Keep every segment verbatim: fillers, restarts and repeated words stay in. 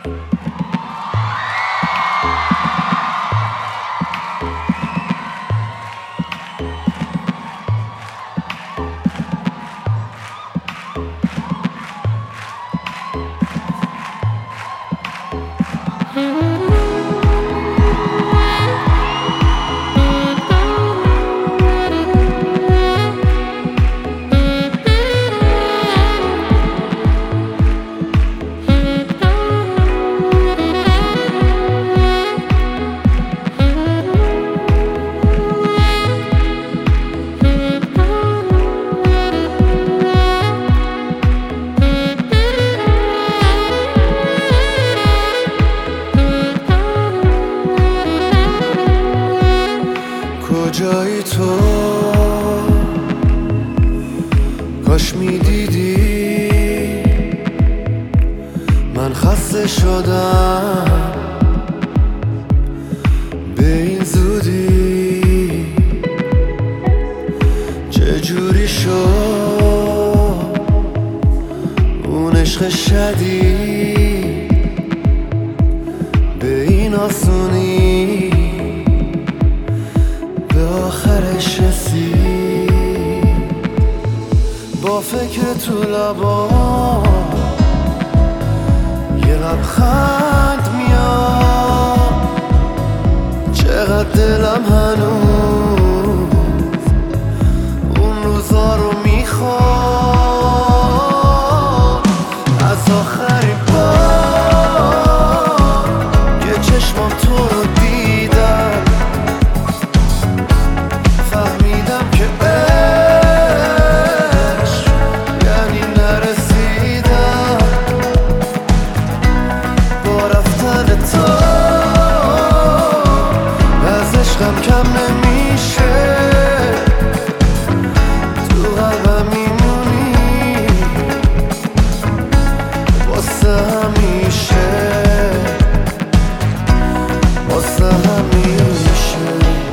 کجایی تو؟ کاش میدیدی من خسته شدم به این زودی. چجوری شد اون عشق شدید به این آسونی به آخرش رسید؟ با فکر تو لبا یه لبخند میاد، چقدر دلم هنوز اون روزا رو میخواد. از آخرین بار که چشمام تو رو دیدم فهمیدم که عشق یعنی نرسیدم. با رفتن تو از عشقم کم نمیشه، تو قلبم میمونی واسه همیشه، واسه همیشه.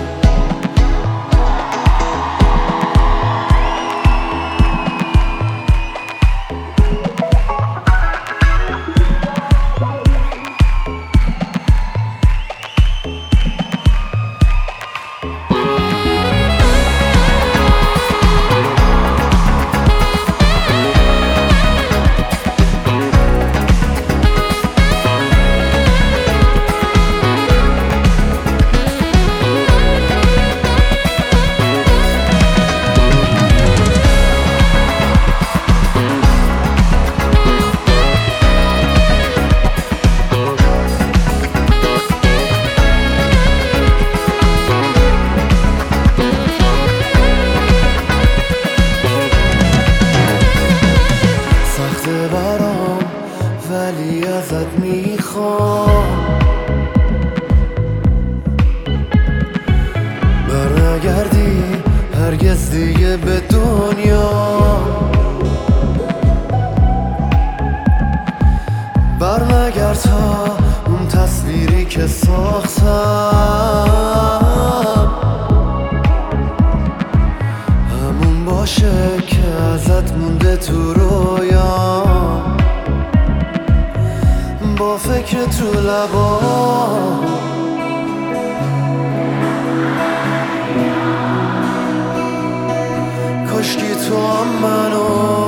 برام ولی ازت میخوام برنگردی هرگز دیگه به دنیا، برنگرد تا اون تصویری که ساختم همون باشه که ازت مونده تو رویا. با فکر تو لبا کاشکی تو هم منو